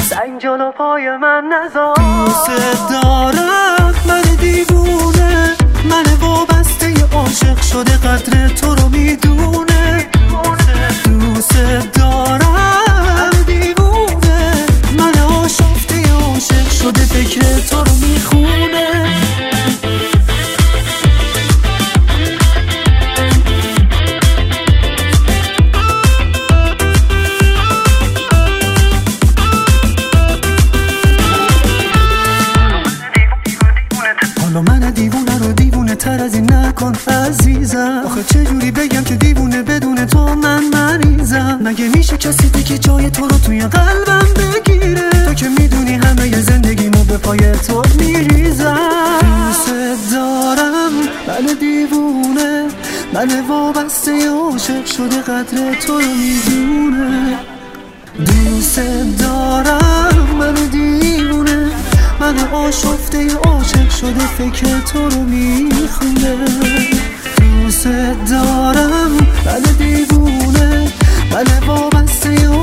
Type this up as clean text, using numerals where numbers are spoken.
سنگ جلو پای من نذار. دوست دارم من دیوونه، من وابسته عاشق شده قدر تو رو میدونه. دوست دارم دیوونه، من آشفته عاشق شده فکر تو رو میخونه. حالا من دیوونه رو دیوونه تر از این نکن عزیزم. آخه چجوری بگم که دیوونه بدون تو من مریضم؟ مگه میشه کسی دیگه جای تو رو توی قلبم بگیره؟ تو که میدونی همه زندگیمو به پای تو میریزم. دوست دارم من دیوونه، من وابسته عاشق شده قدر تو رو میدونه. دوست دارم من دیوونه، من آشفته عاشق شده فکر تو رو میخونه. دوست دارم من دیوونه، من وابسته